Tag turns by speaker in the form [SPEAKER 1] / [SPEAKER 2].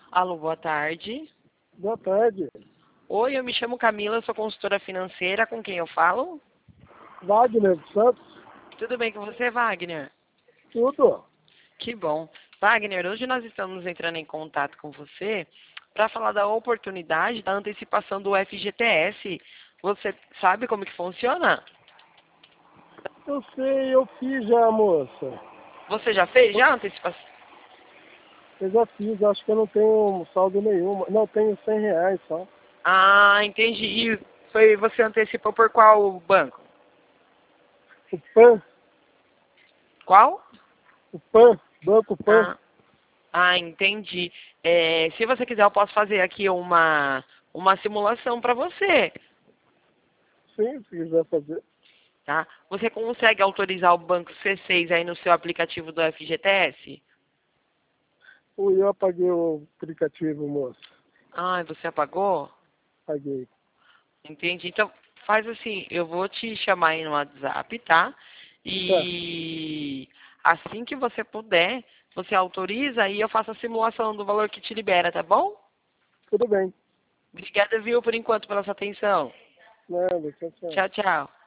[SPEAKER 1] Alô, boa tarde.
[SPEAKER 2] Boa tarde.
[SPEAKER 1] Oi, eu me chamo Camila, sou consultora financeira, com quem eu falo?
[SPEAKER 2] Wagner dos Santos.
[SPEAKER 1] Tudo bem com você, Wagner?
[SPEAKER 2] Tudo.
[SPEAKER 1] Que bom. Wagner, hoje nós estamos entrando em contato com você para falar da oportunidade da antecipação do FGTS. Você sabe como que funciona?
[SPEAKER 2] Eu sei, eu fiz já, moça.
[SPEAKER 1] Você já fez já a antecipação?
[SPEAKER 2] Eu já fiz, acho que eu não tenho saldo nenhum. Não, tenho R$ 100 só.
[SPEAKER 1] Ah, entendi. E você antecipou por qual banco?
[SPEAKER 2] O PAN,
[SPEAKER 1] Qual?
[SPEAKER 2] Banco PAN.
[SPEAKER 1] Entendi. Se você quiser, eu posso fazer aqui uma simulação para você,
[SPEAKER 2] Sim, se quiser fazer.
[SPEAKER 1] tá? Você consegue autorizar o banco C6 aí no seu aplicativo do FGTS?
[SPEAKER 2] Eu apaguei o aplicativo, moça.
[SPEAKER 1] Ah, você apagou?
[SPEAKER 2] Paguei.
[SPEAKER 1] Entendi. Então, faz assim, eu vou te chamar aí no WhatsApp, tá?
[SPEAKER 2] Tá,
[SPEAKER 1] E assim que você puder, você autoriza e eu faço a simulação do valor que te libera, tá bom?
[SPEAKER 2] tudo bem.
[SPEAKER 1] Obrigada, viu, por enquanto, pela sua atenção.
[SPEAKER 2] Nada, tchau, tchau.
[SPEAKER 1] Tchau, tchau.